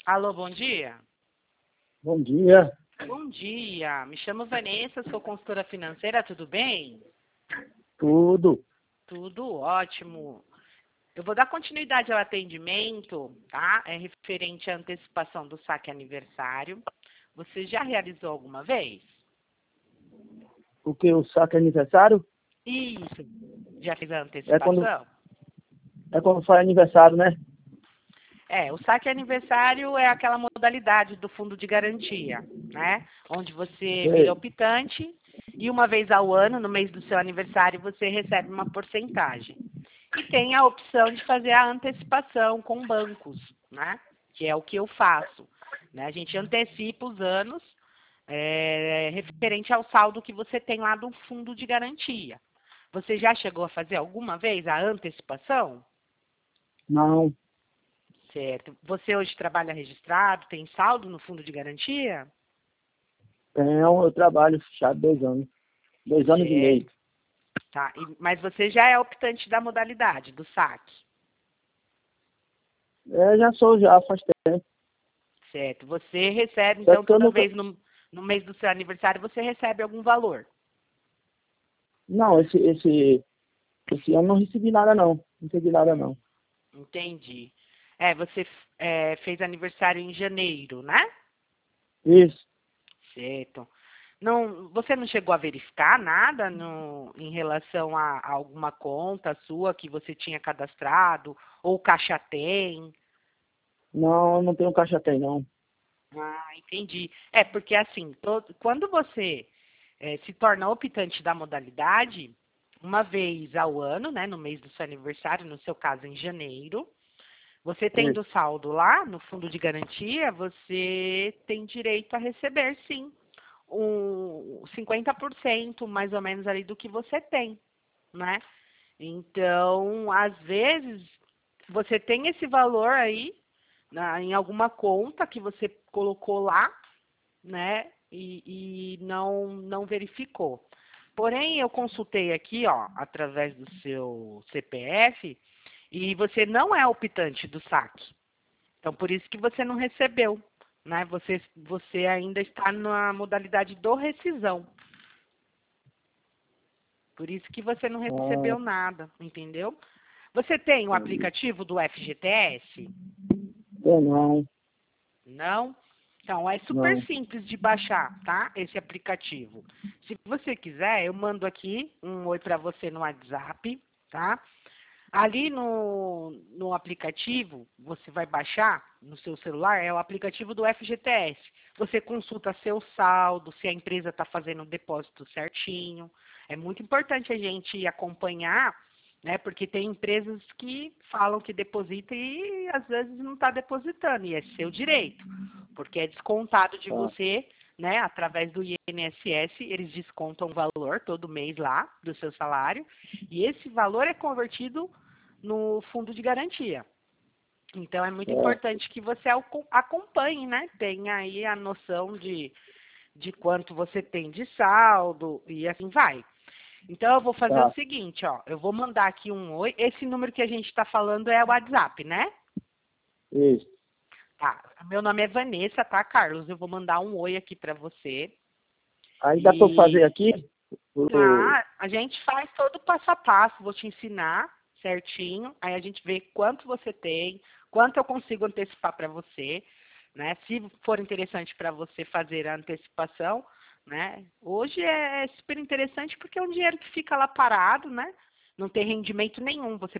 Alô, bom dia. Bom dia, Bom dia, me chamo Vanessa, sou consultora financeira, tudo bem? tudo. Tudo ótimo. Eu vou dar continuidade ao atendimento, tá? É referente à antecipação do saque aniversário. Você já realizou alguma vez? O que o saque é aniversário Isso. Já fez a é quando, antecipação? é quando faz aniversário, né? O saque aniversário é aquela modalidade do fundo de garantia, né? Onde você vira Sei. optante e uma vez ao ano, no mês do seu aniversário, você recebe uma porcentagem. E tem a opção de fazer a antecipação com bancos, né? Que é o que eu faço. Né? A gente antecipa os anos referente ao saldo que você tem lá do fundo de garantia. Você já chegou a fazer alguma vez a antecipação? Não, Certo. Você hoje trabalha registrado, tem saldo no fundo de garantia? eu trabalho fechado 2 anos. 2 anos e meio. Certo. Tá. Mas você já é optante da modalidade, do saque. Já sou já faz tempo. Certo. Você recebe, Só então, que eu toda nunca. vez no mês do seu aniversário, você recebe algum valor. Não, esse ano não recebi nada não. Não recebi nada não. Entendi. Você fez aniversário em janeiro, né? Isso. Certo. Não, você não chegou a verificar nada em relação a alguma conta sua que você tinha cadastrado, ou Caixa Tem? Não, não tenho caixa tem não. Ah, entendi. Porque assim, quando você se torna optante da modalidade, uma vez ao ano, né, no mês do seu aniversário, no seu caso em janeiro, você tendo Isso. saldo lá no fundo de garantia, você tem direito a receber, sim, 50% mais ou menos ali do que você tem, né? Então, às vezes, você tem esse valor aí em alguma conta que você colocou lá, né? E não verificou. Porém, eu consultei aqui, ó, através do seu CPF, e você não é optante do saque. Então, por isso que você não recebeu, né? Você ainda está na modalidade do rescisão. Por isso que você não Ah, recebeu nada, entendeu? Você tem o entendi. aplicativo do FGTS? Eu não, Não? Então, é super não. simples de baixar, tá? Esse aplicativo. Se você quiser, eu mando aqui um oi para você no WhatsApp, tá? Ali no aplicativo, você vai baixar no seu celular, é o aplicativo do FGTS. Você consulta seu saldo, se a empresa está fazendo o depósito certinho. É muito importante a gente acompanhar, né? Porque tem empresas que falam que deposita e às vezes não está depositando, e é seu direito, porque é descontado de Tá. você, né? Através do INSS, eles descontam o valor todo mês lá do seu salário, e esse valor é convertido no fundo de garantia. Então, é muito Certo. importante que você acompanhe, né? Tenha aí a noção de quanto você tem de saldo e assim vai. Então, eu vou fazer o Tá. seguinte, ó. Eu vou mandar aqui um oi. Esse número que a gente está falando é o WhatsApp, né? Isso. Tá. Meu nome é Vanessa, tá, Carlos? Eu vou mandar um oi aqui para você. Aí dá para eu fazer E aqui? O- tá, a gente faz todo o passo a passo, vou te ensinar certinho, aí a gente vê quanto você tem, quanto eu consigo antecipar para você, né? Se for interessante para você fazer a antecipação, né? Hoje é super interessante porque é um dinheiro que fica lá parado, né? Não tem rendimento nenhum, você